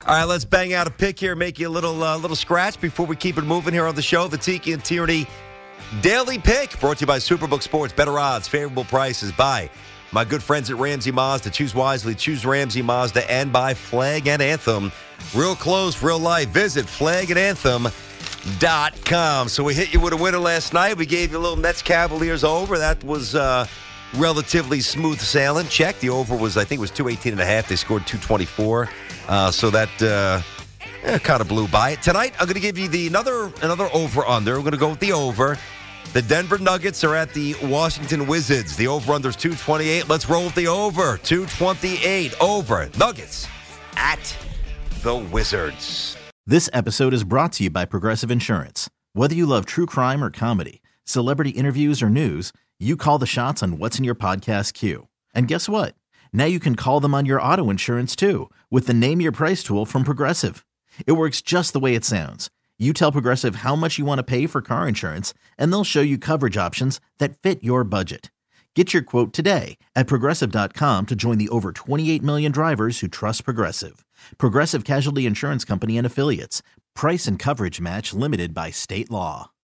All right, let's bang out a pick here, make you a little scratch before we keep it moving here on the show. The Tiki and Tierney Daily Pick, brought to you by Superbook Sports. Better odds, favorable prices by my good friends at Ramsey Mazda. Choose wisely, choose Ramsey Mazda, and by Flag and Anthem. Real close, real life. Visit flagandanthem.com. So we hit you with a winner last night. We gave you a little Mets Cavaliers over. That was relatively smooth sailing. Check. The over was, I think it was 218.5. They scored 224. So that kind of blew by it. Tonight, I'm going to give you another over-under. We're going to go with the over. The Denver Nuggets are at the Washington Wizards. The over-under is 228. Let's roll with the over. 228 over. Nuggets at the Wizards. This episode is brought to you by Progressive Insurance. Whether you love true crime or comedy, celebrity interviews or news, you call the shots on what's in your podcast queue. And guess what? Now you can call them on your auto insurance too with the Name Your Price tool from Progressive. It works just the way it sounds. You tell Progressive how much you want to pay for car insurance, and they'll show you coverage options that fit your budget. Get your quote today at Progressive.com to join the over 28 million drivers who trust Progressive. Progressive Casualty Insurance Company and Affiliates. Price and coverage match limited by state law.